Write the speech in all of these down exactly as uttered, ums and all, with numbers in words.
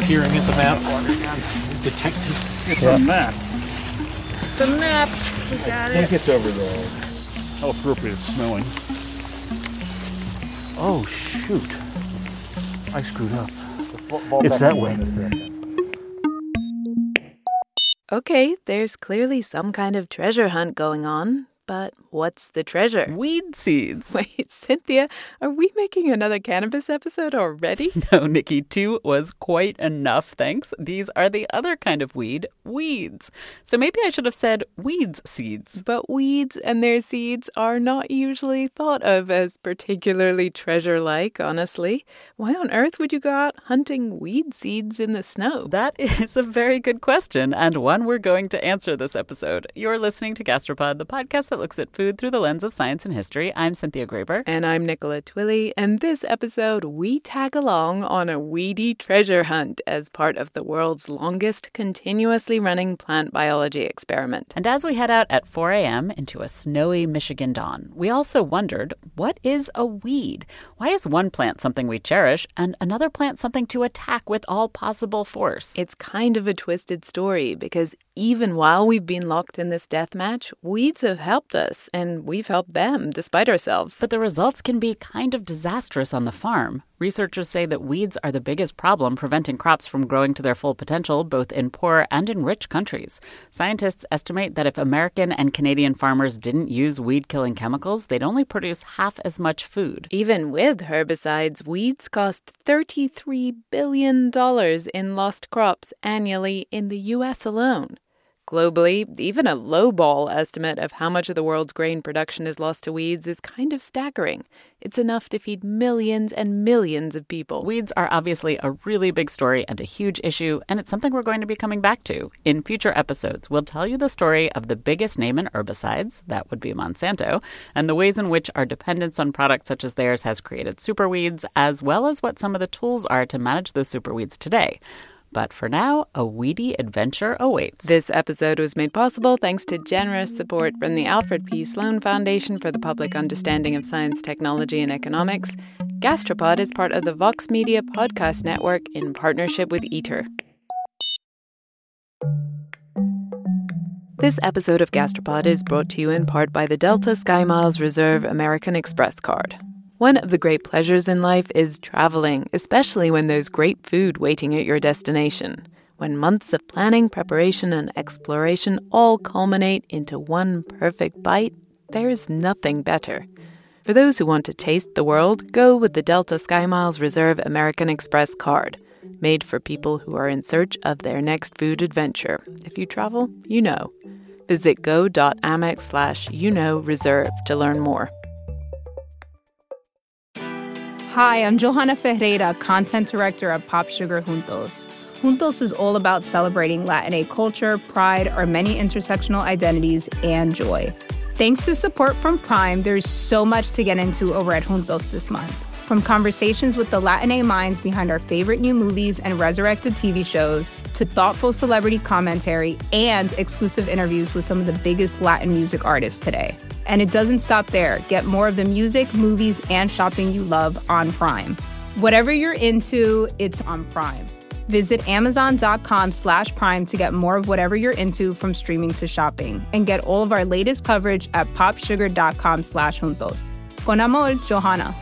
peering at the map. Detective. It's Yeah. a map. The map. We got I think it. it's over there. How appropriate it's smelling. Oh, shoot. I screwed up. It's that way. Okay, there's clearly some kind of treasure hunt going on. But what's the treasure? Weed seeds. Wait, Cynthia, are we making another cannabis episode already? No, Nikki, two was quite enough, thanks. These are the other kind of weed, weeds. So maybe I should have said weeds seeds. But weeds and their seeds are not usually thought of as particularly treasure-like, honestly. Why on earth would you go out hunting weed seeds in the snow? That is a very good question, and one we're going to answer this episode. You're listening to Gastropod, the podcast that looks at food through the lens of science and history. I'm Cynthia Graber. And I'm Nicola Twilley, and this episode we tag along on a weedy treasure hunt as part of the world's longest continuously running plant biology experiment. And as we head out at four a.m. into a snowy Michigan dawn, we also wondered, what is a weed? Why is one plant something we cherish and another plant something to attack with all possible force? It's kind of a twisted story because even while we've been locked in this death match, weeds have helped us, and we've helped them despite ourselves. But the results can be kind of disastrous on the farm. Researchers say that weeds are the biggest problem preventing crops from growing to their full potential, both in poor and in rich countries. Scientists estimate that if American and Canadian farmers didn't use weed-killing chemicals, they'd only produce half as much food. Even with herbicides, weeds cost thirty-three billion dollars in lost crops annually in the U S alone. Globally, even a lowball estimate of how much of the world's grain production is lost to weeds is kind of staggering. It's enough to feed millions and millions of people. Weeds are obviously a really big story and a huge issue, and it's something we're going to be coming back to. In future episodes, we'll tell you the story of the biggest name in herbicides, that would be Monsanto, and the ways in which our dependence on products such as theirs has created superweeds, as well as what some of the tools are to manage those superweeds today. But for now, a weedy adventure awaits. This episode was made possible thanks to generous support from the Alfred P. Sloan Foundation for the Public Understanding of Science, Technology, and Economics. Gastropod is part of the Vox Media Podcast Network in partnership with ITER. This episode of Gastropod is brought to you in part by the Delta SkyMiles Reserve American Express card. One of the great pleasures in life is traveling, especially when there's great food waiting at your destination. When months of planning, preparation, and exploration all culminate into one perfect bite, there's nothing better. For those who want to taste the world, go with the Delta SkyMiles Reserve American Express card, made for people who are in search of their next food adventure. If you travel, you know. Visit go.amex slash you know reserve to learn more. Hi, I'm Johanna Ferreira, content director at Pop Sugar Juntos. Juntos is all about celebrating Latina culture, pride, our many intersectional identities, and joy. Thanks to support from Prime, there's so much to get into over at Juntos this month. From conversations with the Latina minds behind our favorite new movies and resurrected T V shows, to thoughtful celebrity commentary and exclusive interviews with some of the biggest Latin music artists today. And it doesn't stop there. Get more of the music, movies, and shopping you love on Prime. Whatever you're into, it's on Prime. Visit amazon.com slash Prime to get more of whatever you're into, from streaming to shopping. And get all of our latest coverage at popsugar.com slash juntos. Con amor, Johanna.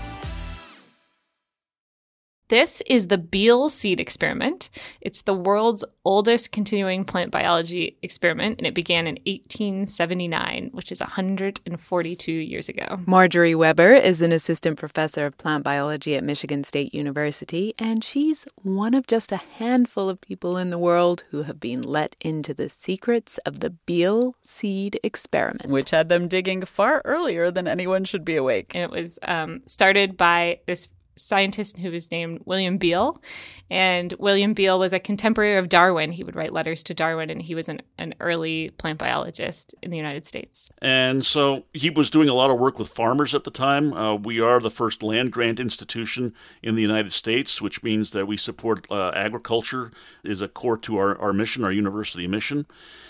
This is the Beale seed experiment. It's the world's oldest continuing plant biology experiment, and it began in eighteen seventy-nine, which is one hundred forty-two years ago. Marjorie Weber is an assistant professor of plant biology at Michigan State University, and she's one of just a handful of people in the world who have been let into the secrets of the Beale seed experiment. Which had them digging far earlier than anyone should be awake. And it was um, started by this scientist who was named William Beale. And William Beale was a contemporary of Darwin. He would write letters to Darwin, and he was an, an early plant biologist in the United States. And so he was doing a lot of work with farmers at the time. Uh, we are the first land-grant institution in the United States, which means that we support uh, agriculture is a core to our, our mission, our university mission.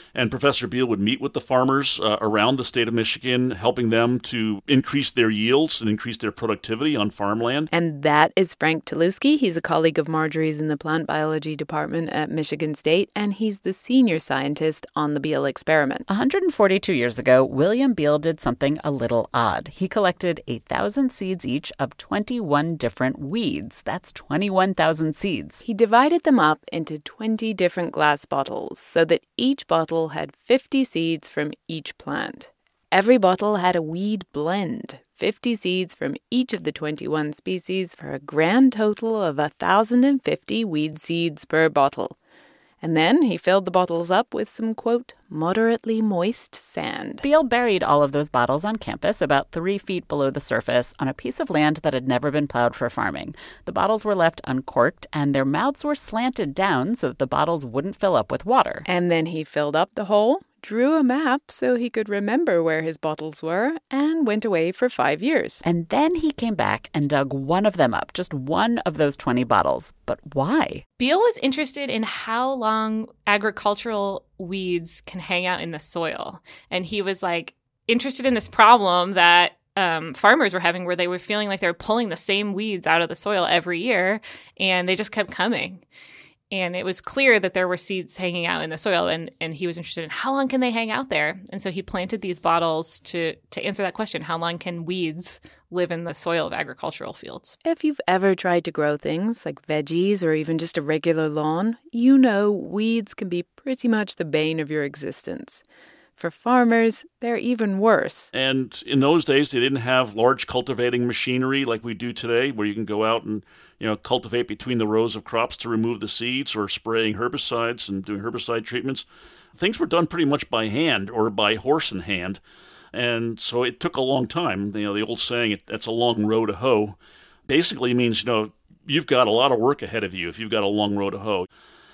And Professor Beal would meet with the farmers uh, around the state of Michigan, helping them to increase their yields and increase their productivity on farmland. And that is Frank Teluski. He's a colleague of Marjorie's in the plant biology department at Michigan State, and he's the senior scientist on the Beal experiment. one hundred forty-two years ago, William Beal did something a little odd. He collected eight thousand seeds each of twenty-one different weeds. That's twenty-one thousand seeds. He divided them up into twenty different glass bottles so that each bottle had fifty seeds from each plant. Every bottle had a weed blend, fifty seeds from each of the twenty-one species for a grand total of one thousand fifty weed seeds per bottle. And then he filled the bottles up with some, quote, moderately moist sand. Beal buried all of those bottles on campus about three feet below the surface on a piece of land that had never been plowed for farming. The bottles were left uncorked, and their mouths were slanted down so that the bottles wouldn't fill up with water. And then he filled up the hole, drew a map so he could remember where his bottles were, and went away for five years. And then he came back and dug one of them up, just one of those twenty bottles. But why? Beal was interested in how long agricultural weeds can hang out in the soil. And he was like interested in this problem that um, farmers were having where they were feeling like they were pulling the same weeds out of the soil every year, and they just kept coming. And it was clear that there were seeds hanging out in the soil, and, and he was interested in how long can they hang out there? And so he planted these bottles to, to answer that question. How long can weeds live in the soil of agricultural fields? If you've ever tried to grow things like veggies or even just a regular lawn, you know weeds can be pretty much the bane of your existence. For farmers, they're even worse. And in those days, they didn't have large cultivating machinery like we do today, where you can go out and, you know, cultivate between the rows of crops to remove the seeds, or spraying herbicides and doing herbicide treatments. Things were done pretty much by hand or by horse and hand. And so it took a long time. You know, the old saying, that's a long row to hoe, basically means, you know, you've got a lot of work ahead of you if you've got a long row to hoe.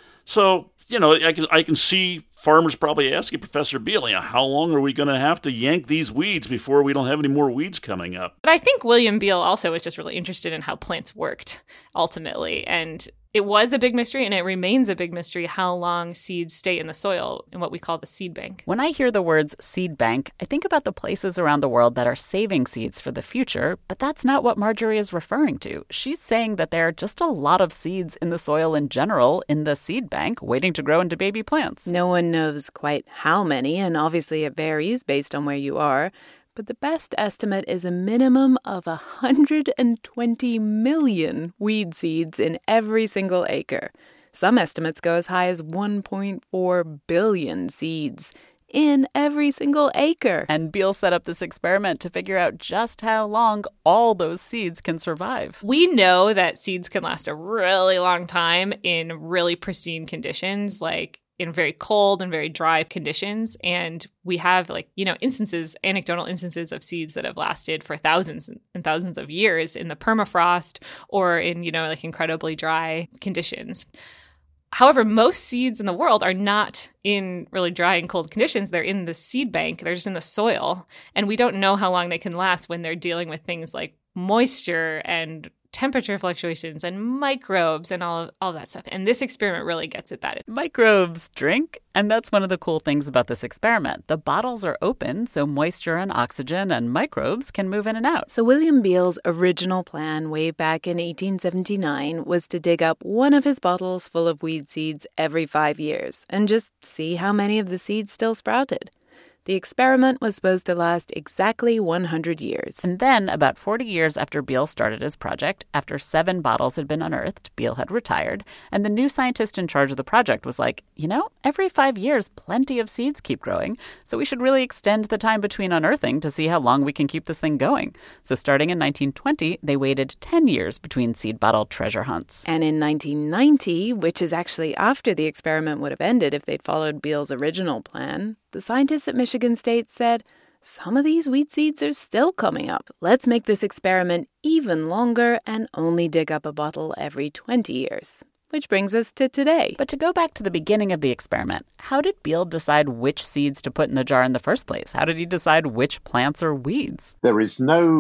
So, you know, I can, I can see farmers probably asking Professor Beal, you know, how long are we going to have to yank these weeds before we don't have any more weeds coming up? But I think William Beal also was just really interested in how plants worked, ultimately. And it was a big mystery, and it remains a big mystery how long seeds stay in the soil in what we call the seed bank. When I hear the words seed bank, I think about the places around the world that are saving seeds for the future, but that's not what Marjorie is referring to. She's saying that there are just a lot of seeds in the soil in general in the seed bank waiting to grow into baby plants. No one knows quite how many, and obviously it varies based on where you are. But the best estimate is a minimum of one hundred twenty million weed seeds in every single acre. Some estimates go as high as one point four billion seeds in every single acre. And Beal set up this experiment to figure out just how long all those seeds can survive. We know that seeds can last a really long time in really pristine conditions, like in very cold and very dry conditions. And we have, like, you know, instances, anecdotal instances of seeds that have lasted for thousands and thousands of years in the permafrost or in, you know, like incredibly dry conditions. However, most seeds in the world are not in really dry and cold conditions. They're in the seed bank. They're just in the soil. And we don't know how long they can last when they're dealing with things like moisture and temperature fluctuations and microbes and all of, all of that stuff. And this experiment really gets at that. Microbes drink. And that's one of the cool things about this experiment. The bottles are open, so moisture and oxygen and microbes can move in and out. So William Beal's original plan way back in eighteen seventy-nine was to dig up one of his bottles full of weed seeds every five years and just see how many of the seeds still sprouted. The experiment was supposed to last exactly one hundred years. And then, about forty years after Beal started his project, after seven bottles had been unearthed, Beal had retired, and the new scientist in charge of the project was like, you know, every five years, plenty of seeds keep growing, so we should really extend the time between unearthing to see how long we can keep this thing going. So starting in nineteen twenty, they waited ten years between seed bottle treasure hunts. And in nineteen ninety, which is actually after the experiment would have ended if they'd followed Beal's original plan, the scientists at Michigan State said, some of these weed seeds are still coming up. Let's make this experiment even longer and only dig up a bottle every twenty years. Which brings us to today. But to go back to the beginning of the experiment, how did Beal decide which seeds to put in the jar in the first place? How did he decide which plants are weeds? There is no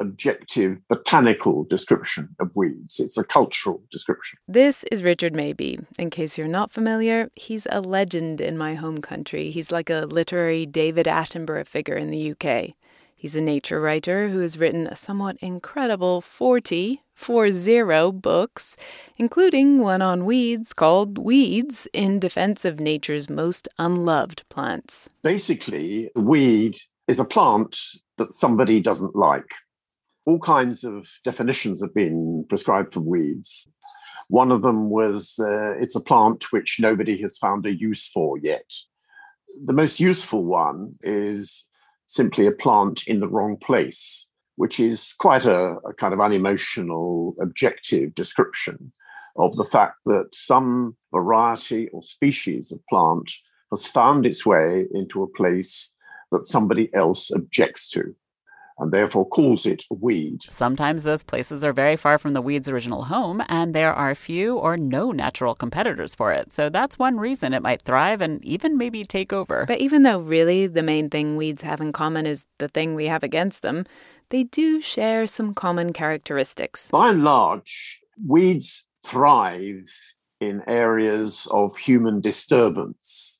objective botanical description of weeds. It's a cultural description. This is Richard Mabey. In case you're not familiar, he's a legend in my home country. He's like a literary David Attenborough figure in the U K. He's a nature writer who has written a somewhat incredible forty, four zero books, including one on weeds called Weeds in Defense of Nature's Most Unloved Plants. Basically, a weed is a plant that somebody doesn't like. All kinds of definitions have been prescribed for weeds. One of them was uh, it's a plant which nobody has found a use for yet. The most useful one is simply a plant in the wrong place, which is quite a, a kind of unemotional, objective description of the fact that some variety or species of plant has found its way into a place that somebody else objects to, and therefore calls it a weed. Sometimes those places are very far from the weed's original home, and there are few or no natural competitors for it. So that's one reason it might thrive and even maybe take over. But even though really the main thing weeds have in common is the thing we have against them, they do share some common characteristics. By and large, weeds thrive in areas of human disturbance.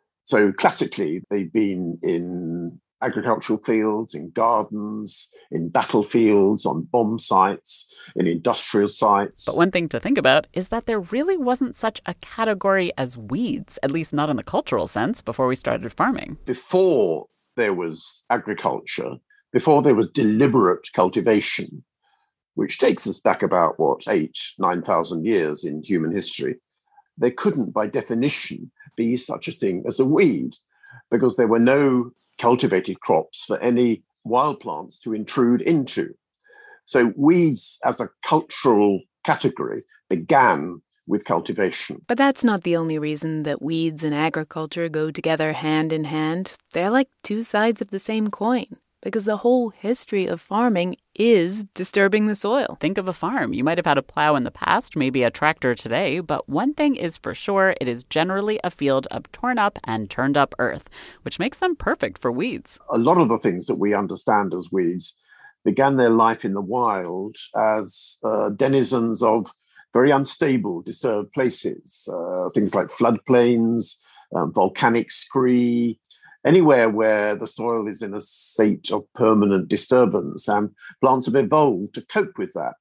So classically, they've been in agricultural fields, in gardens, in battlefields, on bomb sites, in industrial sites. But one thing to think about is that there really wasn't such a category as weeds, at least not in the cultural sense, before we started farming. Before there was agriculture, before there was deliberate cultivation, which takes us back about, what, eight, nine thousand years in human history, there couldn't, by definition, be such a thing as a weed, because there were no cultivated crops for any wild plants to intrude into. So weeds as a cultural category began with cultivation. But that's not the only reason that weeds and agriculture go together hand in hand. They're like two sides of the same coin, because the whole history of farming is disturbing the soil. Think of a farm. You might have had a plow in the past, maybe a tractor today, but one thing is for sure, it is generally a field of torn up and turned up earth, which makes them perfect for weeds. A lot of the things that we understand as weeds began their life in the wild as uh, denizens of very unstable, disturbed places, uh, things like floodplains, um, volcanic scree, anywhere where the soil is in a state of permanent disturbance, and plants have evolved to cope with that.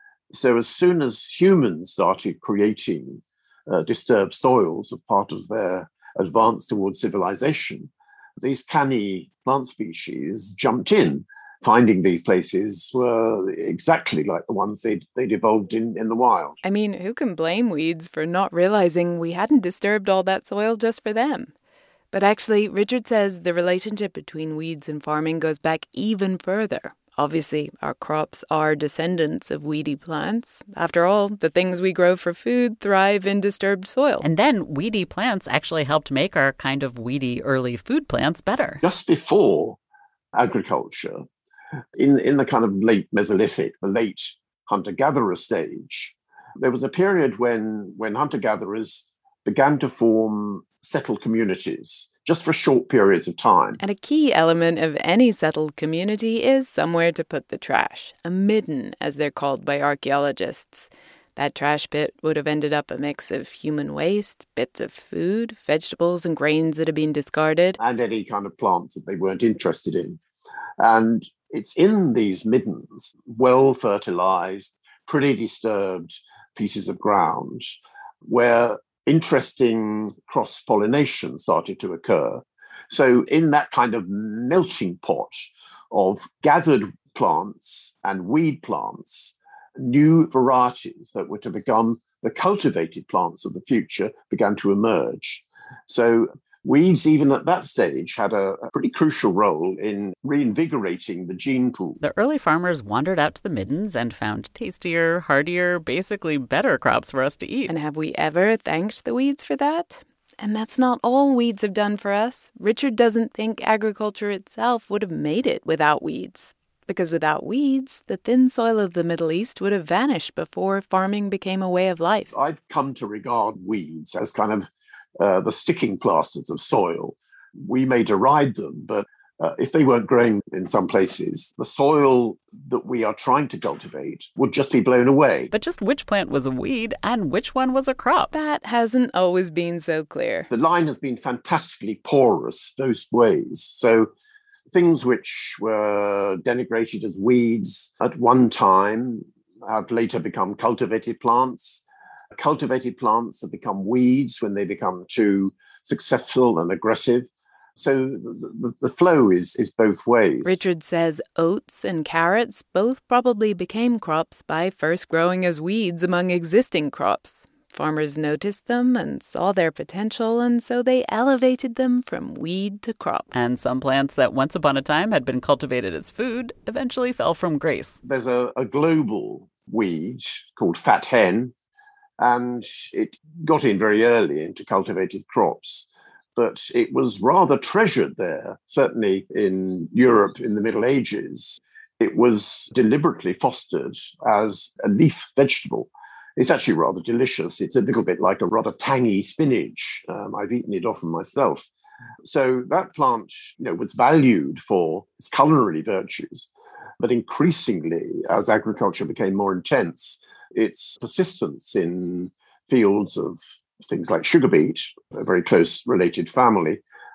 So as soon as humans started creating uh, disturbed soils as part of their advance towards civilization, these canny plant species jumped in. Finding these places were exactly like the ones they'd, they'd evolved in, in the wild. I mean, who can blame weeds for not realizing we hadn't disturbed all that soil just for them? But actually, Richard says the relationship between weeds and farming goes back even further. Obviously, our crops are descendants of weedy plants. After all, the things we grow for food thrive in disturbed soil. And then weedy plants actually helped make our kind of weedy early food plants better. Just before agriculture, in, in the kind of late Mesolithic, the late hunter-gatherer stage, there was a period when, when hunter-gatherers began to form settled communities just for short periods of time. And a key element of any settled community is somewhere to put the trash, a midden, as they're called by archaeologists. That trash pit would have ended up a mix of human waste, bits of food, vegetables and grains that had been discarded. And any kind of plants that they weren't interested in. And it's in these middens, well-fertilized, pretty disturbed pieces of ground, where interesting cross-pollination started to occur. So in that kind of melting pot of gathered plants and weed plants, new varieties that were to become the cultivated plants of the future began to emerge. So weeds, even at that stage, had a, a pretty crucial role in reinvigorating the gene pool. The early farmers wandered out to the middens and found tastier, hardier, basically better crops for us to eat. And have we ever thanked the weeds for that? And that's not all weeds have done for us. Richard doesn't think agriculture itself would have made it without weeds. Because without weeds, the thin soil of the Middle East would have vanished before farming became a way of life. I've come to regard weeds as kind of Uh, the sticking plasters of soil. We may deride them, but Uh, if they weren't growing in some places, the soil that we are trying to cultivate would just be blown away. But just which plant was a weed and which one was a crop? That hasn't always been so clear. The line has been fantastically porous those ways. So things which were denigrated as weeds at one time have later become cultivated plants. Cultivated plants have become weeds when they become too successful and aggressive. So the, the, the flow is, is both ways. Richard says oats and carrots both probably became crops by first growing as weeds among existing crops. Farmers noticed them and saw their potential, and so they elevated them from weed to crop. And some plants that once upon a time had been cultivated as food eventually fell from grace. There's a, a global weed called fat hen, and it got in very early into cultivated crops. But it was rather treasured there, certainly in Europe in the Middle Ages. It was deliberately fostered as a leaf vegetable. It's actually rather delicious. It's a little bit like a rather tangy spinach. Um, I've eaten it often myself. So that plant, you know, was valued for its culinary virtues. But increasingly, as agriculture became more intense, its persistence in fields of things like sugar beet, a very close related family,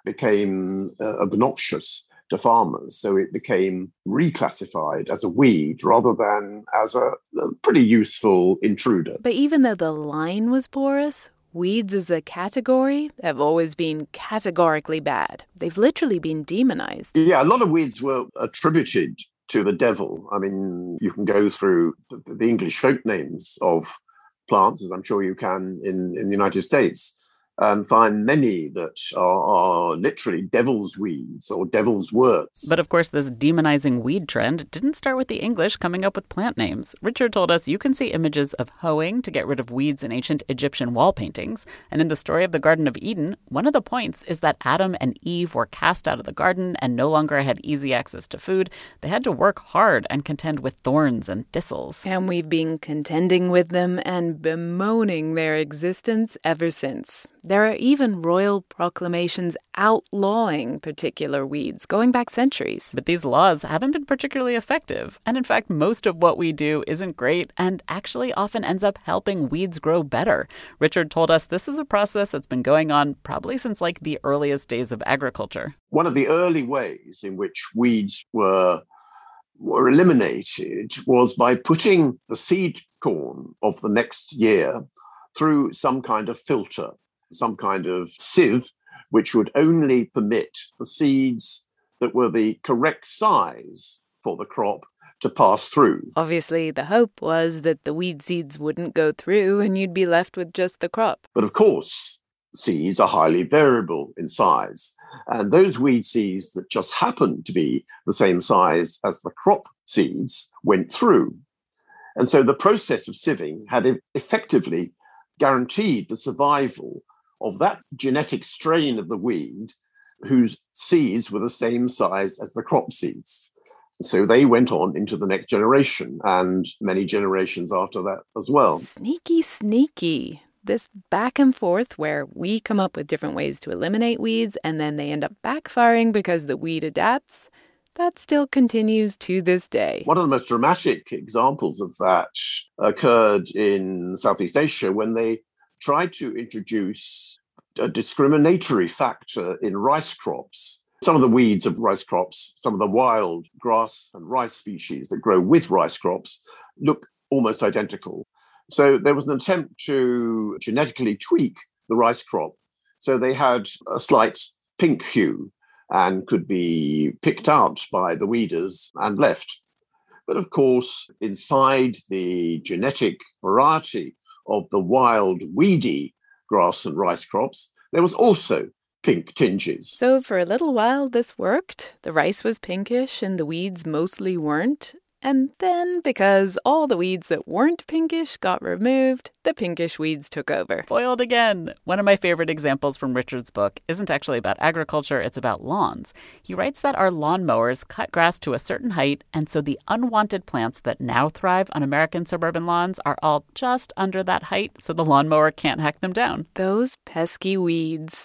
became uh, obnoxious to farmers. So it became reclassified as a weed rather than as a, a pretty useful intruder. But even though the line was porous, weeds as a category have always been categorically bad. They've literally been demonized. Yeah, a lot of weeds were attributed to the devil. I mean, you can go through the, the English folk names of plants, as I'm sure you can in, in the United States, and find many that are, are literally devil's weeds or devil's worts. But of course, this demonizing weed trend didn't start with the English coming up with plant names. Richard told us you can see images of hoeing to get rid of weeds in ancient Egyptian wall paintings. And in the story of the Garden of Eden, one of the points is that Adam and Eve were cast out of the garden and no longer had easy access to food. They had to work hard and contend with thorns and thistles. And we've been contending with them and bemoaning their existence ever since. There are even royal proclamations outlawing particular weeds going back centuries. But these laws haven't been particularly effective. And in fact, most of what we do isn't great and actually often ends up helping weeds grow better. Richard told us this is a process that's been going on probably since like the earliest days of agriculture. One of the early ways in which weeds were were eliminated was by putting the seed corn of the next year through some kind of filter, some kind of sieve, which would only permit the seeds that were the correct size for the crop to pass through. Obviously, the hope was that the weed seeds wouldn't go through and you'd be left with just the crop. But of course, seeds are highly variable in size. And those weed seeds that just happened to be the same size as the crop seeds went through. And so the process of sieving had effectively guaranteed the survival of that genetic strain of the weed whose seeds were the same size as the crop seeds. So they went on into the next generation and many generations after that as well. Sneaky, sneaky. This back and forth where we come up with different ways to eliminate weeds and then they end up backfiring because the weed adapts, that still continues to this day. One of the most dramatic examples of that occurred in Southeast Asia when they tried to introduce a discriminatory factor in rice crops. Some of the weeds of rice crops, some of the wild grass and rice species that grow with rice crops look almost identical. So there was an attempt to genetically tweak the rice crop so they had a slight pink hue and could be picked out by the weeders and left. But of course, inside the genetic variety of the wild weedy grass and rice crops, there was also pink tinges. So for a little while this worked. The rice was pinkish and the weeds mostly weren't. And then, because all the weeds that weren't pinkish got removed, the pinkish weeds took over. Foiled again. One of my favorite examples from Richard's book isn't actually about agriculture, it's about lawns. He writes that our lawnmowers cut grass to a certain height, and so the unwanted plants that now thrive on American suburban lawns are all just under that height, so the lawnmower can't hack them down. Those pesky weeds.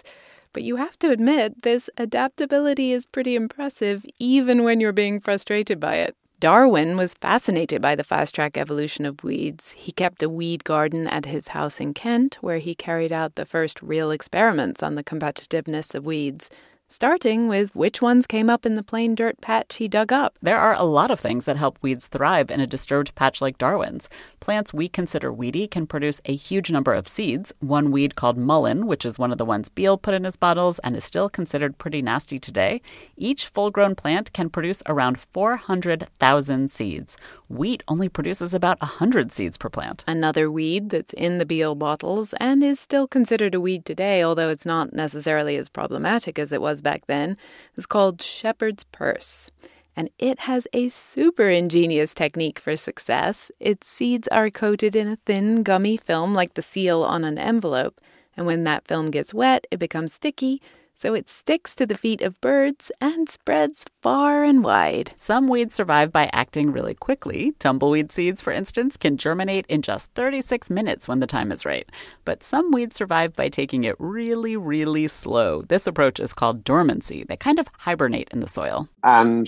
But you have to admit, this adaptability is pretty impressive, even when you're being frustrated by it. Darwin was fascinated by the fast-track evolution of weeds. He kept a weed garden at his house in Kent, where he carried out the first real experiments on the competitiveness of weeds, starting with which ones came up in the plain dirt patch he dug up. There are a lot of things that help weeds thrive in a disturbed patch like Darwin's. Plants we consider weedy can produce a huge number of seeds. One weed called mullein, which is one of the ones Beale put in his bottles and is still considered pretty nasty today. Each full-grown plant can produce around four hundred thousand seeds. Wheat only produces about one hundred seeds per plant. Another weed that's in the Beale bottles and is still considered a weed today, although it's not necessarily as problematic as it was back then, is called shepherd's purse. And it has a super ingenious technique for success. Its seeds are coated in a thin, gummy film like the seal on an envelope. And when that film gets wet, it becomes sticky, so it sticks to the feet of birds and spreads far and wide. Some weeds survive by acting really quickly. Tumbleweed seeds, for instance, can germinate in just thirty-six minutes when the time is right. But some weeds survive by taking it really, really slow. This approach is called dormancy. They kind of hibernate in the soil. And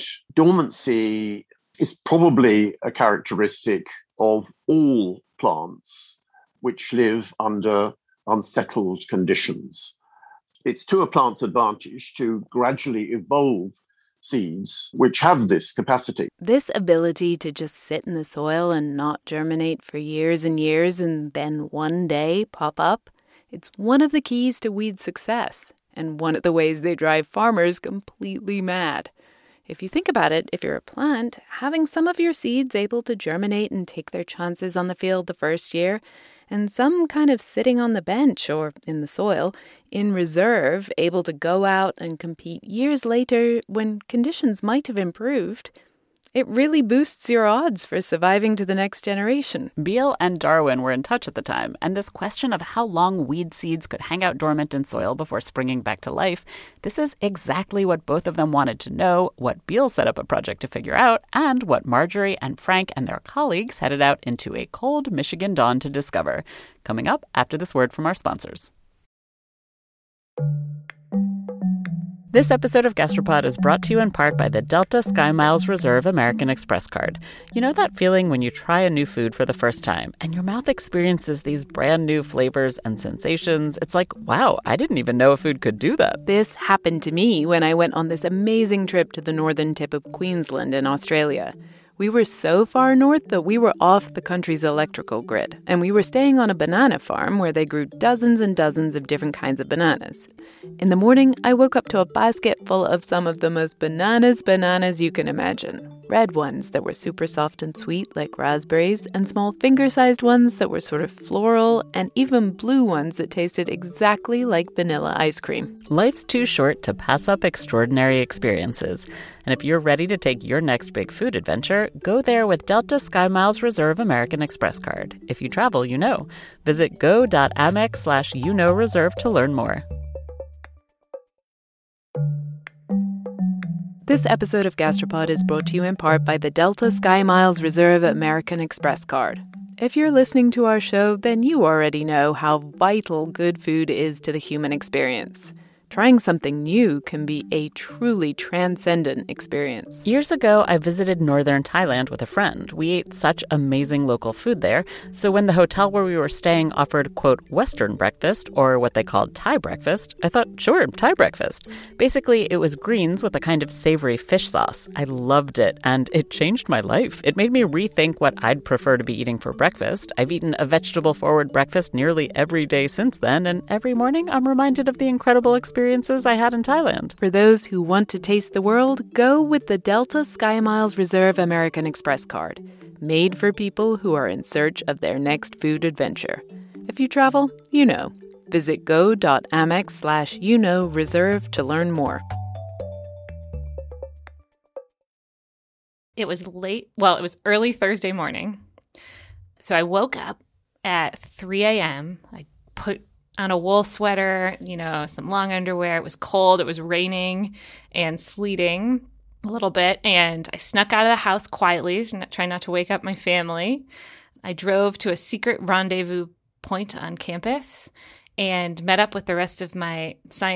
dormancy is probably a characteristic of all plants which live under unsettled conditions. It's to a plant's advantage to gradually evolve seeds which have this capacity. This ability to just sit in the soil and not germinate for years and years and then one day pop up, it's one of the keys to weed success and one of the ways they drive farmers completely mad. If you think about it, if you're a plant, having some of your seeds able to germinate and take their chances on the field the first year, and some kind of sitting on the bench or in the soil, in reserve, able to go out and compete years later when conditions might have improved, it really boosts your odds for surviving to the next generation. Beale and Darwin were in touch at the time, and this question of how long weed seeds could hang out dormant in soil before springing back to life, this is exactly what both of them wanted to know, what Beale set up a project to figure out, and what Marjorie and Frank and their colleagues headed out into a cold Michigan dawn to discover. Coming up after this word from our sponsors. This episode of Gastropod is brought to you in part by the Delta SkyMiles Reserve American Express card. You know that feeling when you try a new food for the first time and your mouth experiences these brand new flavors and sensations? It's like, wow, I didn't even know a food could do that. This happened to me when I went on this amazing trip to the northern tip of Queensland in Australia. We were so far north that we were off the country's electrical grid, and we were staying on a banana farm where they grew dozens and dozens of different kinds of bananas. In the morning, I woke up to a basket full of some of the most bananas bananas you can imagine. Red ones that were super soft and sweet like raspberries, and small finger-sized ones that were sort of floral, and even blue ones that tasted exactly like vanilla ice cream. Life's too short to pass up extraordinary experiences. And if you're ready to take your next big food adventure, go there with Delta SkyMiles Reserve American Express card. If you travel, you know. Visit go.amex slash you know reserve to learn more. This episode of Gastropod is brought to you in part by the Delta SkyMiles Reserve American Express card. If you're listening to our show, then you already know how vital good food is to the human experience. Trying something new can be a truly transcendent experience. Years ago, I visited northern Thailand with a friend. We ate such amazing local food there. So when the hotel where we were staying offered, quote, Western breakfast, or what they called Thai breakfast, I thought, sure, Thai breakfast. Basically, it was greens with a kind of savory fish sauce. I loved it, and it changed my life. It made me rethink what I'd prefer to be eating for breakfast. I've eaten a vegetable-forward breakfast nearly every day since then, and every morning I'm reminded of the incredible experience experiences I had in Thailand. For those who want to taste the world, go with the Delta SkyMiles Reserve American Express card, made for people who are in search of their next food adventure. If you travel, you know. Visit go.amex slash you know reserve to learn more. It was late, well, it was early Thursday morning. So I woke up at three a.m. I put on a wool sweater, you know, some long underwear. It was cold. It was raining and sleeting a little bit. And I snuck out of the house quietly, trying not to wake up my family. I drove to a secret rendezvous point on campus and met up with the rest of my science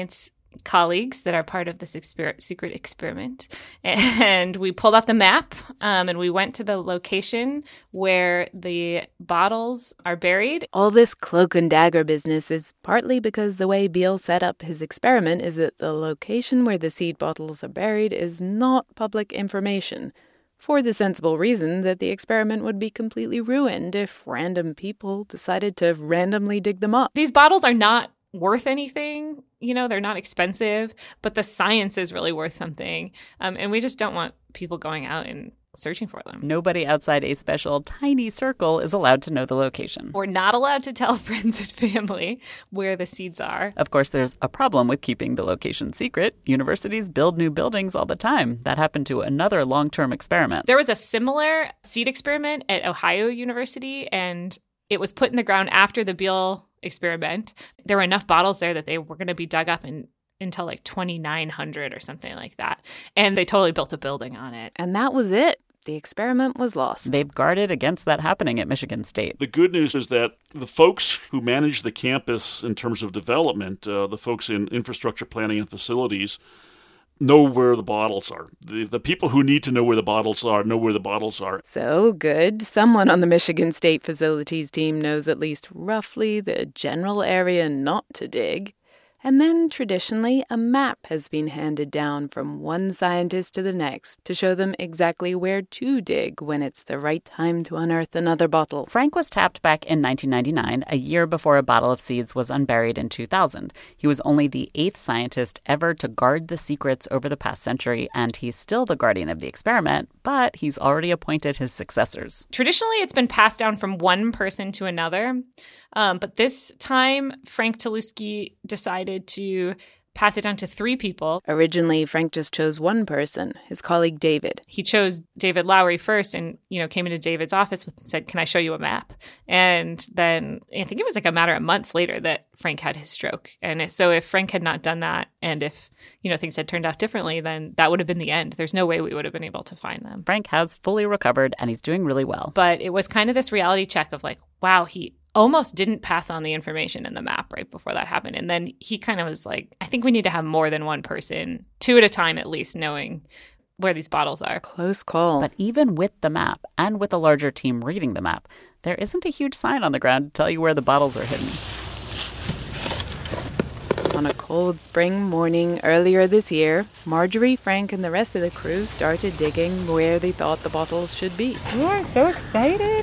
colleagues that are part of this exper- secret experiment. And we pulled out the map um, and we went to the location where the bottles are buried. All this cloak and dagger business is partly because the way Beale set up his experiment is that the location where the seed bottles are buried is not public information, for the sensible reason that the experiment would be completely ruined if random people decided to randomly dig them up. These bottles are not worth anything. You know, they're not expensive, but the science is really worth something. Um, and we just don't want people going out and searching for them. Nobody outside a special tiny circle is allowed to know the location. We're not allowed to tell friends and family where the seeds are. Of course, there's a problem with keeping the location secret. Universities build new buildings all the time. That happened to another long-term experiment. There was a similar seed experiment at Ohio University, and it was put in the ground after the Beale experiment. There were enough bottles there that they were going to be dug up in, until like twenty-nine hundred or something like that. And they totally built a building on it. And that was it. The experiment was lost. They've guarded against that happening at Michigan State. The good news is that the folks who manage the campus in terms of development, uh, the folks in infrastructure planning and facilities, know where the bottles are. The, the people who need to know where the bottles are know where the bottles are. So good. Someone on the Michigan State facilities team knows at least roughly the general area not to dig. And then, traditionally, a map has been handed down from one scientist to the next to show them exactly where to dig when it's the right time to unearth another bottle. Frank was tapped back in nineteen ninety-nine, a year before a bottle of seeds was unburied in two thousand. He was only the eighth scientist ever to guard the secrets over the past century, and he's still the guardian of the experiment, but he's already appointed his successors. Traditionally, it's been passed down from one person to another. Um, but this time, Frank Teluski decided to pass it down to three people. Originally, Frank just chose one person, his colleague David. He chose David Lowery first and, you know, came into David's office and said, "Can I show you a map?" And then I think it was like a matter of months later that Frank had his stroke. And so if Frank had not done that, and if, you know, things had turned out differently, then that would have been the end. There's no way we would have been able to find them. Frank has fully recovered and he's doing really well. But it was kind of this reality check of like, wow, he almost didn't pass on the information in the map right before that happened. And then he kind of was like, I think we need to have more than one person, two at a time at least, knowing where these bottles are. Close call. But even with the map and with a larger team reading the map, there isn't a huge sign on the ground to tell you where the bottles are hidden. On a cold spring morning earlier this year, Marjorie, Frank, and the rest of the crew started digging where they thought the bottles should be. You are so excited.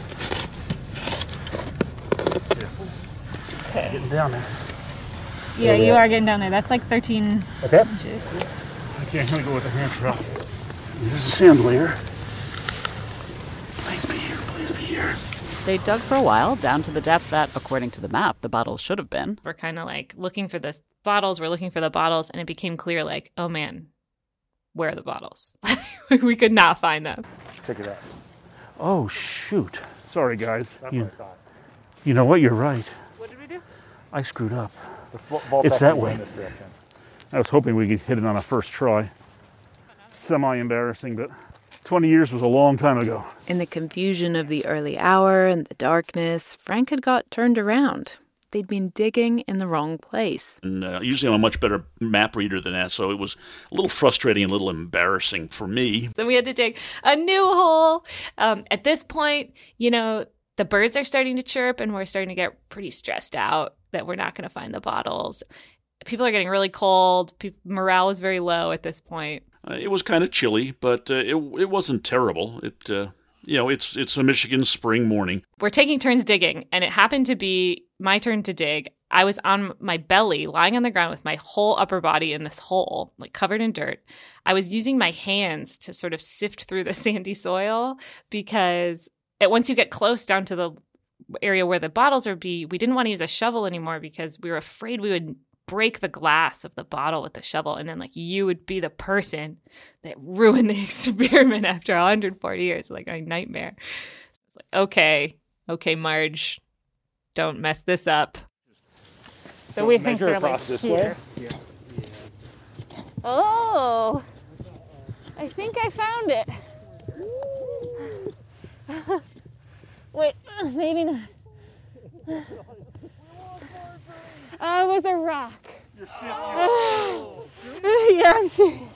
Okay. Getting down there. Yeah, you are getting down there. That's like thirteen okay. inches. I can't really go with a hand trowel. There's a sand layer. Please be here, please be here. They dug for a while, down to the depth that, according to the map, the bottles should have been. We're kind of like looking for the bottles, we're looking for the bottles, and it became clear like, oh man, where are the bottles? We could not find them. Check it out. Oh, shoot. Sorry, guys. You, you know what? You're right. What did we do? I screwed up. The it's that way. I was hoping we could hit it on a first try. Semi-embarrassing, but twenty years was a long time ago. In the confusion of the early hour and the darkness, Frank had got turned around. They'd been digging in the wrong place. And uh, usually I'm a much better map reader than that, so it was a little frustrating and a little embarrassing for me. Then we had to dig a new hole. Um, at this point, you know, the birds are starting to chirp and we're starting to get pretty stressed out that we're not going to find the bottles. People are getting really cold. People, morale is very low at this point. Uh, it was kind of chilly, but uh, it it wasn't terrible. It uh, you know, it's it's a Michigan spring morning. We're taking turns digging, and it happened to be my turn to dig. I was on my belly, lying on the ground with my whole upper body in this hole, like covered in dirt. I was using my hands to sort of sift through the sandy soil because it, once you get close down to the area where the bottles would be, we didn't want to use a shovel anymore because we were afraid we would break the glass of the bottle with the shovel, and then like you would be the person that ruined the experiment after one hundred forty years, like a nightmare. So it's like, okay, okay, Marge, don't mess this up. So, so we think they're like here. Yeah. Yeah. Oh, I think I found it. Wait, maybe not. Oh, it was a rock. Yeah, I'm serious.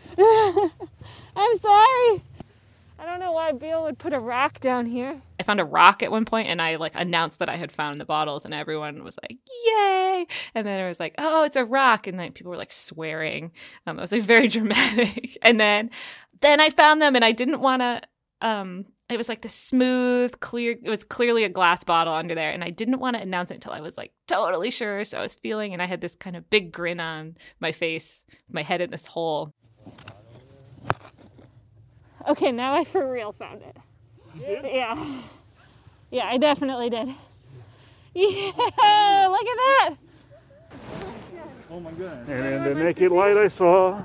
I'm sorry. I don't know why Beal would put a rock down here. I found a rock at one point, and I like announced that I had found the bottles, and everyone was like, "Yay!" And then I was like, "Oh, it's a rock!" And then people were like swearing. Um, it was like very dramatic. And then, then I found them, and I didn't want to. Um, it was like the smooth, clear. It was clearly a glass bottle under there, and I didn't want to announce it until I was like totally sure. So I was feeling, and I had this kind of big grin on my face, my head in this hole. Okay, now I for real found it. You did? Yeah. Yeah, I definitely did. Yeah, look at that. Oh my goodness. And in the naked light I saw.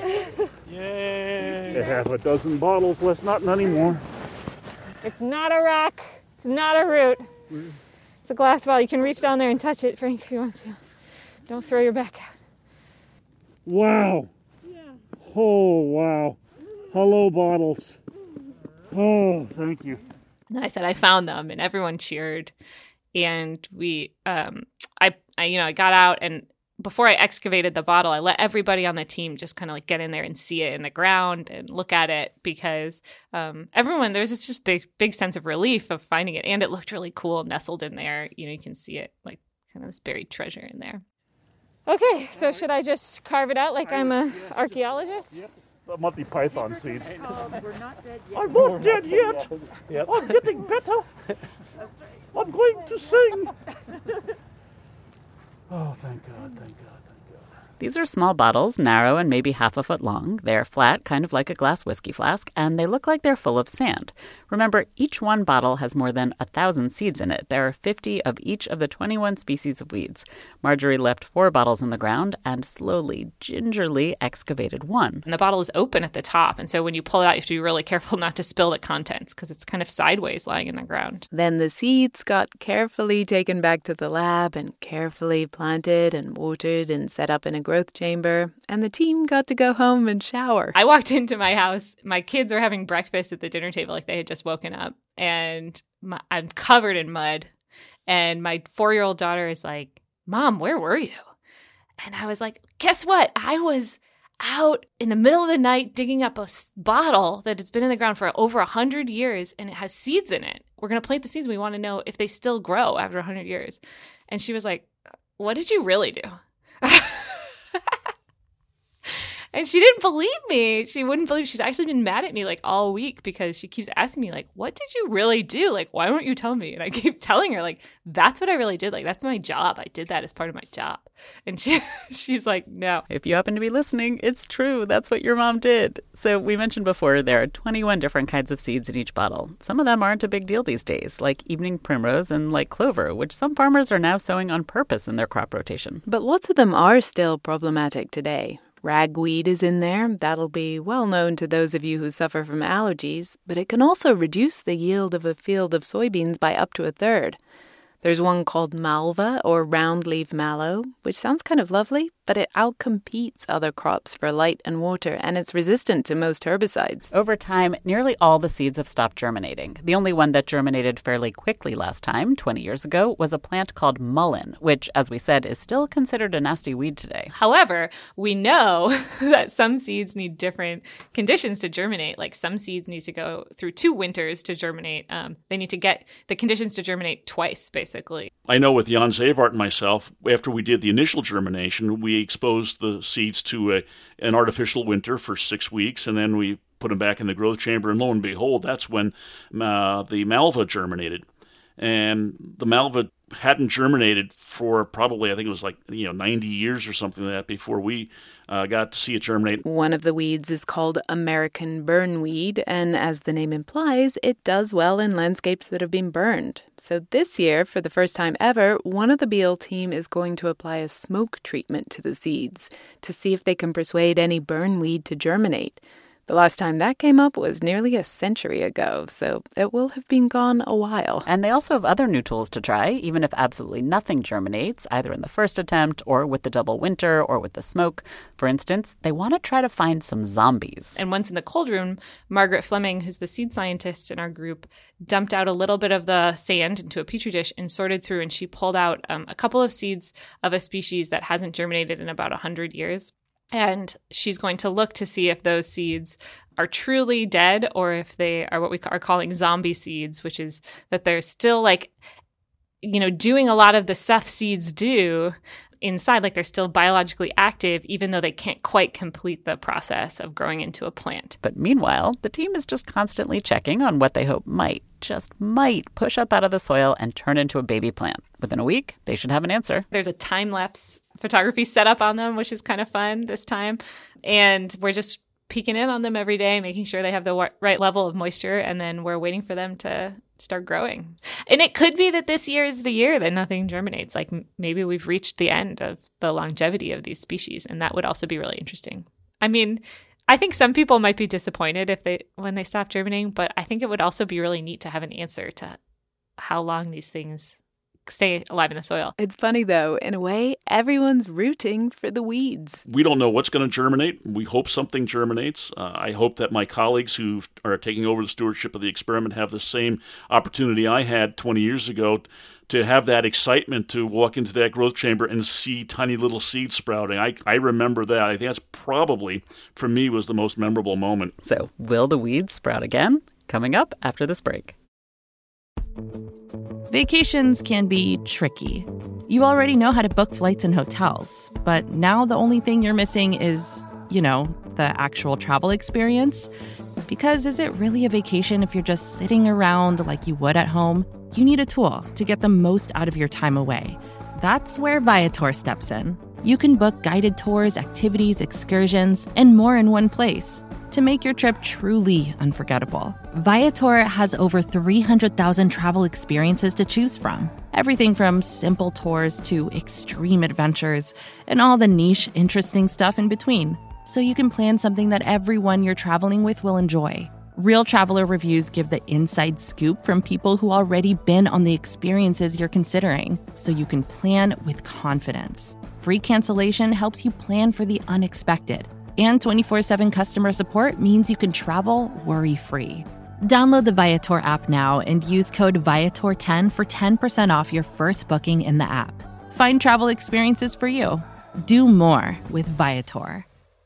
Yay. A half a dozen bottles, less nothing anymore. It's not a rock. It's not a root. It's a glass bottle. You can reach down there and touch it, Frank, if you want to. Don't throw your back out. Wow. Yeah. Oh, wow. Hello, bottles. Oh, thank you. And I said I found them, and everyone cheered. And we, um, I, I, you know, I got out, and before I excavated the bottle, I let everybody on the team just kind of like get in there and see it in the ground and look at it, because um, everyone, there was this just big, big sense of relief of finding it, and it looked really cool nestled in there. You know, you can see it like kind of this buried treasure in there. Okay, so should I just carve it out like I'm a archaeologist? Yep. The Monty Python seeds. We're not dead yet. I'm not dead yet. Yep. I'm getting better. I'm going to sing. Oh, thank God, thank God, thank God. These are small bottles, narrow and maybe half a foot long. They're flat, kind of like a glass whiskey flask, and they look like they're full of sand. Remember, each one bottle has more than a thousand seeds in it. There are fifty of each of the twenty-one species of weeds. Marjorie left four bottles in the ground and slowly, gingerly excavated one. And the bottle is open at the top, and so when you pull it out, you have to be really careful not to spill the contents, because it's kind of sideways lying in the ground. Then the seeds got carefully taken back to the lab and carefully planted and watered and set up in a growth chamber, and the team got to go home and shower. I walked into my house. My kids are having breakfast at the dinner table like they had just woken up, and my, I'm covered in mud. And my four-year-old daughter is like, "Mom, where were you?" And I was like, guess what? I was out in the middle of the night digging up a bottle that has been in the ground for over one hundred years, and it has seeds in it. We're going to plant the seeds. We want to know if they still grow after one hundred years. And she was like, "What did you really do?" And she didn't believe me. She wouldn't believe. She's actually been mad at me like all week, because she keeps asking me like, "What did you really do? Like, why won't you tell me?" And I keep telling her like, "That's what I really did. Like, that's my job. I did that as part of my job." And she she's like, "No." If you happen to be listening, it's true. That's what your mom did. So we mentioned before, there are twenty-one different kinds of seeds in each bottle. Some of them aren't a big deal these days, like evening primrose and like clover, which some farmers are now sowing on purpose in their crop rotation. But lots of them are still problematic today. Ragweed is in there. That'll be well known to those of you who suffer from allergies, but it can also reduce the yield of a field of soybeans by up to a third. There's one called malva, or round-leaf mallow, which sounds kind of lovely, but it outcompetes other crops for light and water, and it's resistant to most herbicides. Over time, nearly all the seeds have stopped germinating. The only one that germinated fairly quickly last time, twenty years ago, was a plant called mullein, which, as we said, is still considered a nasty weed today. However, we know that some seeds need different conditions to germinate. Like some seeds need to go through two winters to germinate. Um, they need to get the conditions to germinate twice, basically. I know with Jan Zavart and myself, after we did the initial germination, we exposed the seeds to a, an artificial winter for six weeks, and then we put them back in the growth chamber, and lo and behold, that's when uh, the malva germinated. And the malva hadn't germinated for probably, I think it was like, you know, ninety years or something like that before we uh, got to see it germinate. One of the weeds is called American burnweed, and as the name implies, it does well in landscapes that have been burned. So this year, for the first time ever, one of the Beal team is going to apply a smoke treatment to the seeds to see if they can persuade any burnweed to germinate. The last time that came up was nearly a century ago, so it will have been gone a while. And they also have other new tools to try, even if absolutely nothing germinates, either in the first attempt or with the double winter or with the smoke. For instance, they want to try to find some zombies. And once in the cold room, Margaret Fleming, who's the seed scientist in our group, dumped out a little bit of the sand into a petri dish and sorted through, and she pulled out um, a couple of seeds of a species that hasn't germinated in about one hundred years. And she's going to look to see if those seeds are truly dead or if they are what we are calling zombie seeds, which is that they're still like, you know, doing a lot of the stuff seeds do inside, like they're still biologically active, even though they can't quite complete the process of growing into a plant. But meanwhile, the team is just constantly checking on what they hope might, just might, push up out of the soil and turn into a baby plant. Within a week, they should have an answer. There's a time-lapse photography set up on them, which is kind of fun this time. And we're just peeking in on them every day, making sure they have the right level of moisture, and then we're waiting for them to start growing. And it could be that this year is the year that nothing germinates. Like maybe we've reached the end of the longevity of these species, and that would also be really interesting. I mean, I think some people might be disappointed if they when they stop germinating, but I think it would also be really neat to have an answer to how long these things stay alive in the soil. It's funny, though. In a way, everyone's rooting for the weeds. We don't know what's going to germinate. We hope something germinates. Uh, I hope that my colleagues who are taking over the stewardship of the experiment have the same opportunity I had twenty years ago to have that excitement to walk into that growth chamber and see tiny little seeds sprouting. I, I remember that. I think that's probably, for me, was the most memorable moment. So, will the weeds sprout again? Coming up after this break. Vacations can be tricky. You already know how to book flights and hotels, but now the only thing you're missing is, you know, the actual travel experience. Because is it really a vacation if you're just sitting around like you would at home? You need a tool to get the most out of your time away. That's where Viator steps in. You can book guided tours, activities, excursions, and more in one place to make your trip truly unforgettable. Viator has over three hundred thousand travel experiences to choose from. Everything from simple tours to extreme adventures and all the niche, interesting stuff in between. So you can plan something that everyone you're traveling with will enjoy. Real traveler reviews give the inside scoop from people who already been on the experiences you're considering, so you can plan with confidence. Free cancellation helps you plan for the unexpected. And twenty-four seven customer support means you can travel worry-free. Download the Viator app now and use code Viator ten for ten percent off your first booking in the app. Find travel experiences for you. Do more with Viator.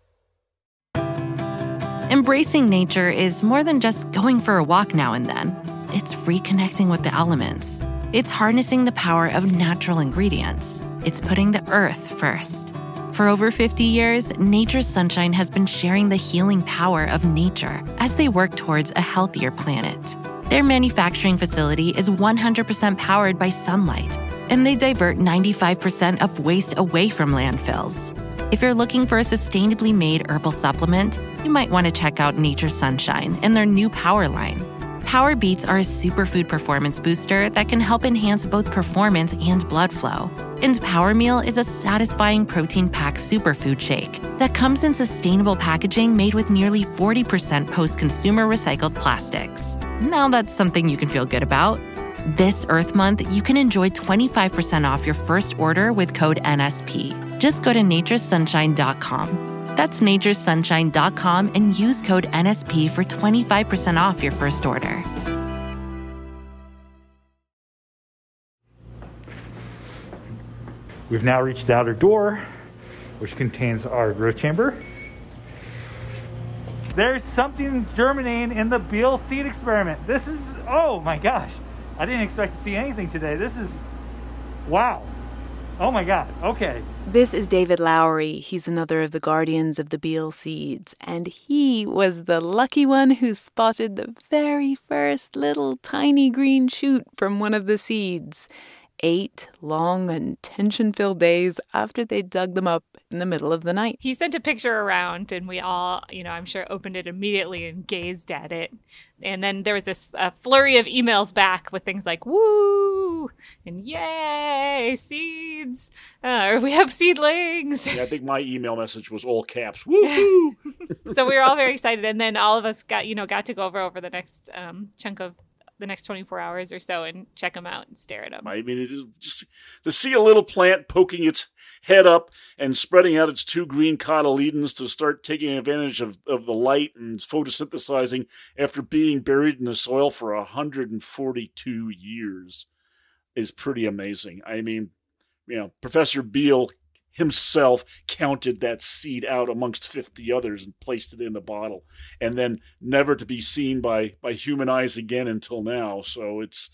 Embracing nature is more than just going for a walk now and then. It's reconnecting with the elements. It's harnessing the power of natural ingredients. It's putting the earth first. For over fifty years, Nature's Sunshine has been sharing the healing power of nature as they work towards a healthier planet. Their manufacturing facility is one hundred percent powered by sunlight, and they divert ninety-five percent of waste away from landfills. If you're looking for a sustainably made herbal supplement, you might want to check out Nature's Sunshine and their new Power line. Power Beats are a superfood performance booster that can help enhance both performance and blood flow. And Power Meal is a satisfying protein-packed superfood shake that comes in sustainable packaging made with nearly forty percent post-consumer recycled plastics. Now that's something you can feel good about. This Earth Month, you can enjoy twenty-five percent off your first order with code N S P. Just go to nature's sunshine dot com. That's nature's sunshine dot com and use code N S P for twenty-five percent off your first order. We've now reached the outer door, which contains our growth chamber. There's something germinating in the Beal seed experiment. This is, oh my gosh. I didn't expect to see anything today. This is, wow. Oh my God, okay. This is David Lowery. He's another of the guardians of the Beal seeds, and he was the lucky one who spotted the very first little tiny green shoot from one of the seeds. eight long and tension-filled days after they dug them up in the middle of the night. He sent a picture around, and we all, you know, I'm sure opened it immediately and gazed at it. And then there was this uh, flurry of emails back with things like, woo, and yay, seeds, uh, or we have seedlings. Yeah, I think my email message was all caps, woo-hoo! So we were all very excited. And then all of us got, you know, got to go over over the next um, chunk of the next twenty-four hours or so and check them out and stare at them. I mean, it is just to see a little plant poking its head up and spreading out its two green cotyledons to start taking advantage of, of the light and photosynthesizing after being buried in the soil for one hundred forty-two years is pretty amazing. I mean, you know, Professor Beal himself counted that seed out amongst fifty others and placed it in the bottle, and then never to be seen by, by human eyes again until now. So it's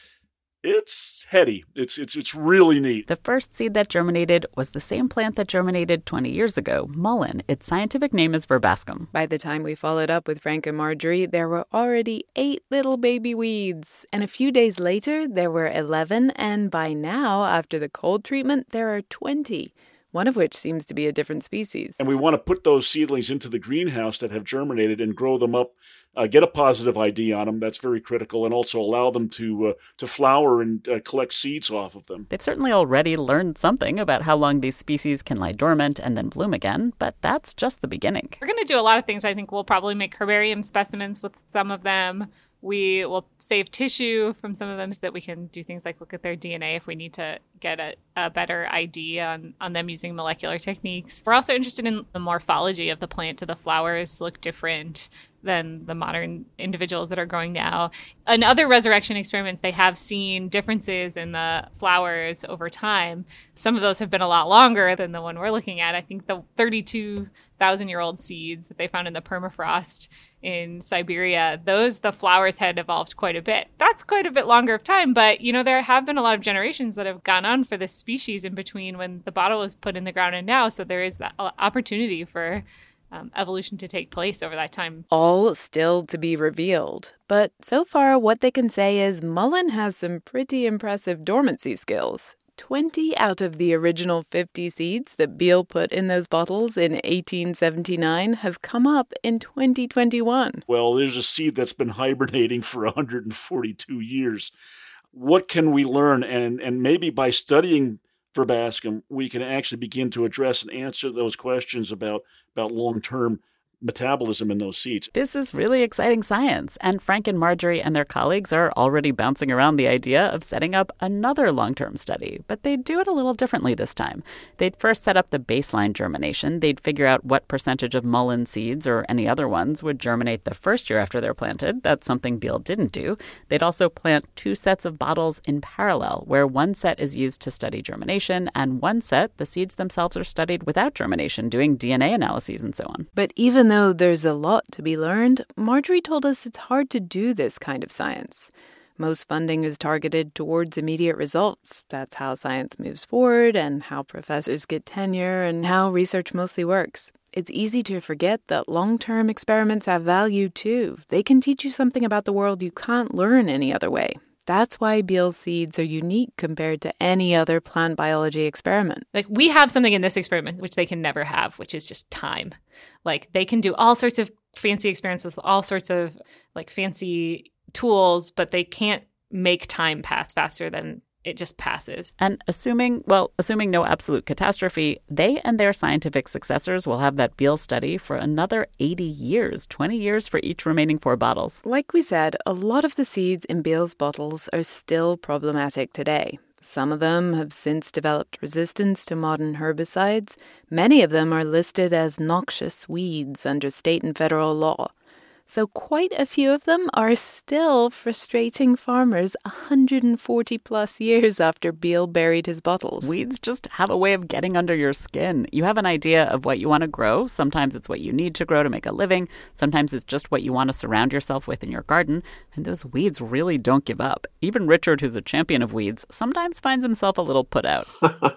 it's heady. It's it's it's really neat. The first seed that germinated was the same plant that germinated twenty years ago, mullein. Its scientific name is verbascum. By the time we followed up with Frank and Marjorie, there were already eight little baby weeds. And a few days later, there were eleven. And by now, after the cold treatment, there are twenty. One of which seems to be a different species. And we want to put those seedlings into the greenhouse that have germinated and grow them up, uh, get a positive I D on them. That's very critical, and also allow them to uh, to flower and uh, collect seeds off of them. They've certainly already learned something about how long these species can lie dormant and then bloom again, but that's just the beginning. We're going to do a lot of things. I think we'll probably make herbarium specimens with some of them. We will save tissue from some of them so that we can do things like look at their D N A if we need to get a, a better I D on, on them using molecular techniques. We're also interested in the morphology of the plant. Do the flowers look different than the modern individuals that are growing now? In other resurrection experiments, they have seen differences in the flowers over time. Some of those have been a lot longer than the one we're looking at. I think the thirty-two thousand year old seeds that they found in the permafrost in Siberia, those, the flowers had evolved quite a bit. That's quite a bit longer of time, but, you know, there have been a lot of generations that have gone on for this species in between when the bottle was put in the ground and now, so there is that opportunity for um, evolution to take place over that time. All still to be revealed. But so far, what they can say is mullein has some pretty impressive dormancy skills. twenty out of the original fifty seeds that Beal put in those bottles in eighteen seventy-nine have come up in twenty twenty-one. Well, there's a seed that's been hibernating for one hundred forty-two years. What can we learn? And, and maybe by studying verbascum, we can actually begin to address and answer those questions about, about long-term metabolism in those seeds. This is really exciting science, and Frank and Marjorie and their colleagues are already bouncing around the idea of setting up another long-term study, but they'd do it a little differently this time. They'd first set up the baseline germination. They'd figure out what percentage of mullein seeds or any other ones would germinate the first year after they're planted. That's something Beal didn't do. They'd also plant two sets of bottles in parallel, where one set is used to study germination, and one set, the seeds themselves, are studied without germination, doing D N A analyses and so on. But even though there's a lot to be learned, Marjorie told us it's hard to do this kind of science. Most funding is targeted towards immediate results. That's how science moves forward and how professors get tenure and how research mostly works. It's easy to forget that long-term experiments have value too. They can teach you something about the world you can't learn any other way. That's why Beal's seeds are unique compared to any other plant biology experiment. Like, we have something in this experiment which they can never have, which is just time. Like, they can do all sorts of fancy experiments with all sorts of like fancy tools, but they can't make time pass faster than it just passes. And assuming, well, assuming no absolute catastrophe, they and their scientific successors will have that Beal study for another eighty years, twenty years for each remaining four bottles. Like we said, a lot of the seeds in Beal's bottles are still problematic today. Some of them have since developed resistance to modern herbicides. Many of them are listed as noxious weeds under state and federal law. So quite a few of them are still frustrating farmers one hundred forty plus years after Beal buried his bottles. Weeds just have a way of getting under your skin. You have an idea of what you want to grow. Sometimes it's what you need to grow to make a living. Sometimes it's just what you want to surround yourself with in your garden. And those weeds really don't give up. Even Richard, who's a champion of weeds, sometimes finds himself a little put out.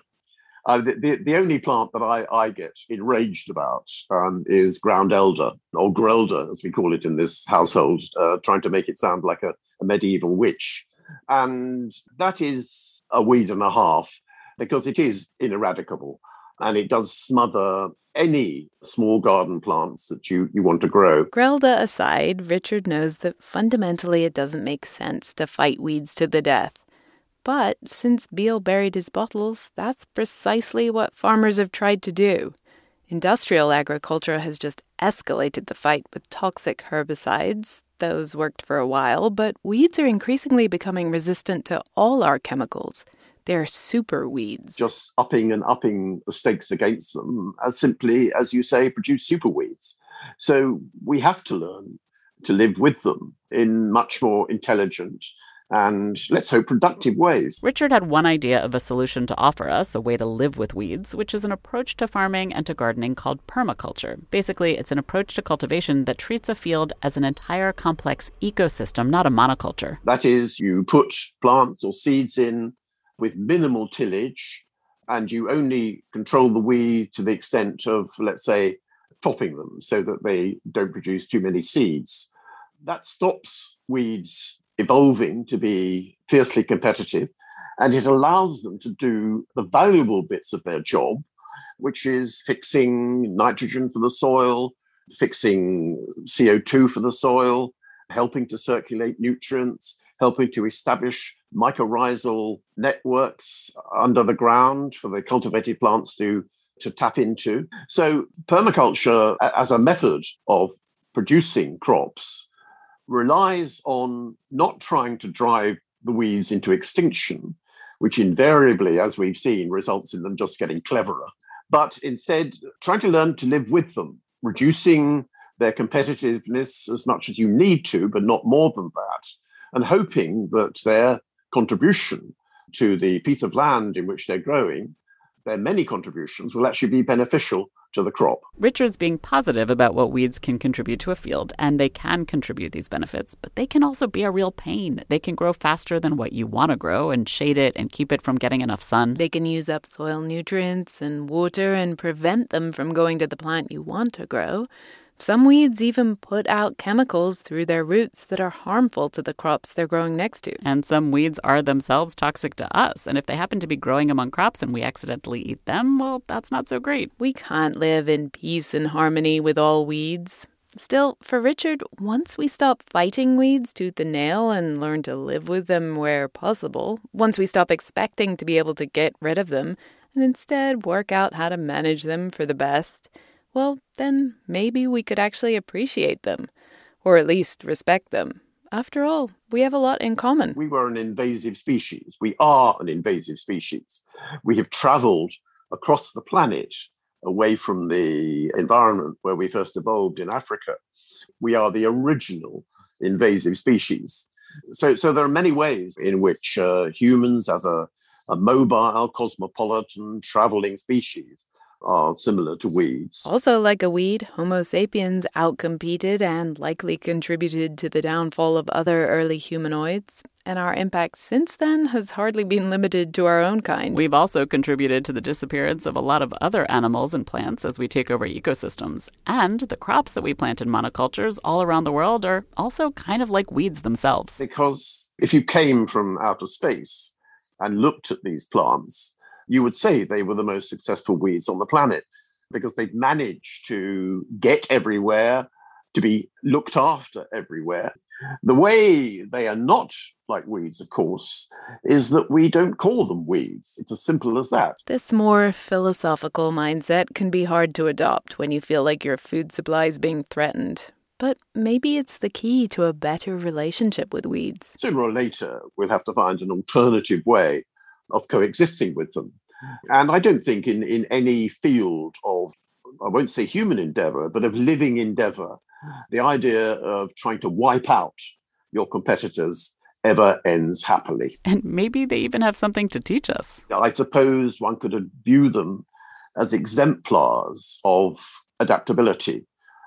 Uh, the, the, the only plant that I, I get enraged about um, is ground elder, or grelder, as we call it in this household, uh, trying to make it sound like a, a medieval witch. And that is a weed and a half because it is ineradicable and it does smother any small garden plants that you, you want to grow. Grelda aside, Richard knows that fundamentally it doesn't make sense to fight weeds to the death. But since Beale buried his bottles, that's precisely what farmers have tried to do. Industrial agriculture has just escalated the fight with toxic herbicides. Those worked for a while, but weeds are increasingly becoming resistant to all our chemicals. They're super weeds. Just upping and upping the stakes against them as simply, as you say, produce super weeds. So we have to learn to live with them in much more intelligent and, let's hope, productive ways. Richard had one idea of a solution to offer us, a way to live with weeds, which is an approach to farming and to gardening called permaculture. Basically, it's an approach to cultivation that treats a field as an entire complex ecosystem, not a monoculture. That is, you put plants or seeds in with minimal tillage, and you only control the weed to the extent of, let's say, topping them so that they don't produce too many seeds. That stops weeds evolving to be fiercely competitive, and it allows them to do the valuable bits of their job, which is fixing nitrogen for the soil, fixing C O two for the soil, helping to circulate nutrients, helping to establish mycorrhizal networks under the ground for the cultivated plants to, to tap into. So permaculture as a method of producing crops relies on not trying to drive the weeds into extinction, which invariably, as we've seen, results in them just getting cleverer, but instead trying to learn to live with them, reducing their competitiveness as much as you need to, but not more than that, and hoping that their contribution to the piece of land in which they're growing, their many contributions, will actually be beneficial to the crop. Richard's being positive about what weeds can contribute to a field, and they can contribute these benefits, but they can also be a real pain. They can grow faster than what you want to grow and shade it and keep it from getting enough sun. They can use up soil nutrients and water and prevent them from going to the plant you want to grow. Some weeds even put out chemicals through their roots that are harmful to the crops they're growing next to. And some weeds are themselves toxic to us. And if they happen to be growing among crops and we accidentally eat them, well, that's not so great. We can't live in peace and harmony with all weeds. Still, for Richard, once we stop fighting weeds tooth and nail and learn to live with them where possible, once we stop expecting to be able to get rid of them and instead work out how to manage them for the best, well, then maybe we could actually appreciate them, or at least respect them. After all, we have a lot in common. We were an invasive species. We are an invasive species. We have traveled across the planet away from the environment where we first evolved in Africa. We are the original invasive species. So, so there are many ways in which uh, humans, as a, a mobile, cosmopolitan, traveling species, are similar to weeds. Also, like a weed, Homo sapiens outcompeted and likely contributed to the downfall of other early humanoids, and our impact since then has hardly been limited to our own kind. We've also contributed to the disappearance of a lot of other animals and plants as we take over ecosystems. And the crops that we plant in monocultures all around the world are also kind of like weeds themselves. Because if you came from outer space and looked at these plants, you would say they were the most successful weeds on the planet because they've managed to get everywhere, to be looked after everywhere. The way they are not like weeds, of course, is that we don't call them weeds. It's as simple as that. This more philosophical mindset can be hard to adopt when you feel like your food supply is being threatened. But maybe it's the key to a better relationship with weeds. Sooner or later, we'll have to find an alternative way of coexisting with them. And I don't think in, in any field of, I won't say human endeavor, but of living endeavor, the idea of trying to wipe out your competitors ever ends happily. And maybe they even have something to teach us. I suppose one could view them as exemplars of adaptability,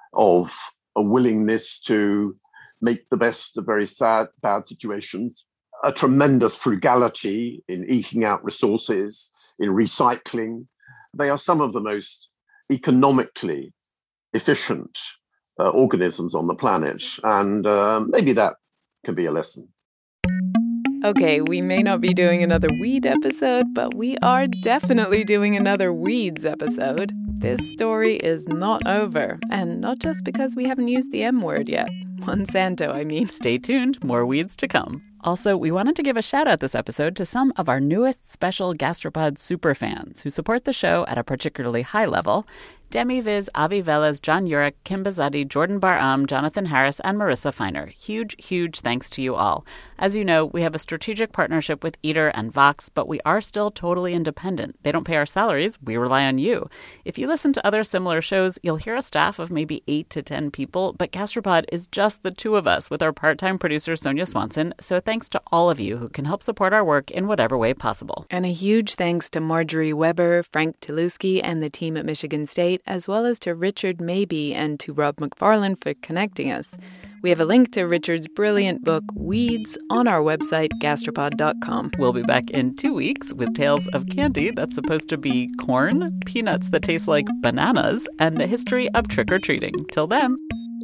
of a willingness to make the best of very sad, bad situations, a tremendous frugality in eking out resources, in recycling. They are some of the most economically efficient uh, organisms on the planet, and uh, maybe that can be a lesson. Okay, we may not be doing another weed episode, but we are definitely doing another weeds episode. This story is not over, and not just because we haven't used the M word yet. Monsanto, I mean. Stay tuned, more weeds to come. Also, we wanted to give a shout out this episode to some of our newest special Gastropod superfans who support the show at a particularly high level. Demi Viz, Avi Velez, John Urek, Kim Bazadi, Jordan Bar-Am, Jonathan Harris, and Marissa Feiner. Huge, huge thanks to you all. As you know, we have a strategic partnership with Eater and Vox, but we are still totally independent. They don't pay our salaries. We rely on you. If you listen to other similar shows, you'll hear a staff of maybe eight to ten people, but Gastropod is just the two of us with our part-time producer, Sonia Swanson. So thanks to all of you who can help support our work in whatever way possible. And a huge thanks to Marjorie Weber, Frank Tulusky, and the team at Michigan State, as well as to Richard Mabey and to Rob McFarlane for connecting us. We have a link to Richard's brilliant book, Weeds, on our website, gastropod dot com. We'll be back in two weeks with tales of candy that's supposed to be corn, peanuts that taste like bananas, and the history of trick-or-treating. Till then.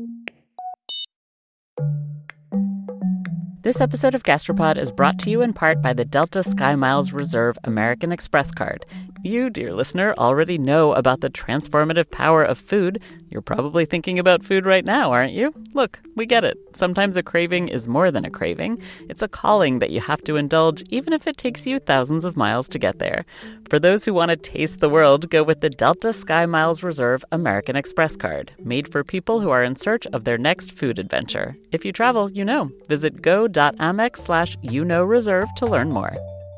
This episode of Gastropod is brought to you in part by the Delta SkyMiles Reserve American Express card. You, dear listener, already know about the transformative power of food. You're probably thinking about food right now, aren't you? Look, we get it. Sometimes a craving is more than a craving. It's a calling that you have to indulge, even if it takes you thousands of miles to get there. For those who want to taste the world, go with the Delta SkyMiles Reserve American Express card, made for people who are in search of their next food adventure. If you travel, you know. Visit go.amex slash you know reserve to learn more.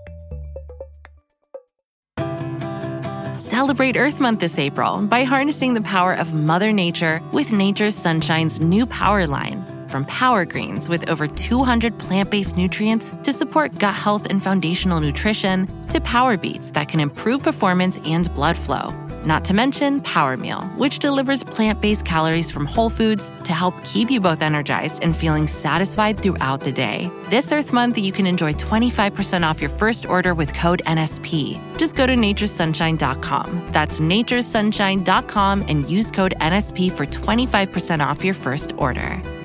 Celebrate Earth Month this April by harnessing the power of Mother Nature with Nature's Sunshine's new Power line. From Power Greens with over two hundred plant-based nutrients to support gut health and foundational nutrition, to Power Beets that can improve performance and blood flow. Not to mention Power Meal, which delivers plant-based calories from whole foods to help keep you both energized and feeling satisfied throughout the day. This Earth Month, you can enjoy twenty-five percent off your first order with code N S P. Just go to natures sunshine dot com. That's natures sunshine dot com and use code N S P for twenty-five percent off your first order.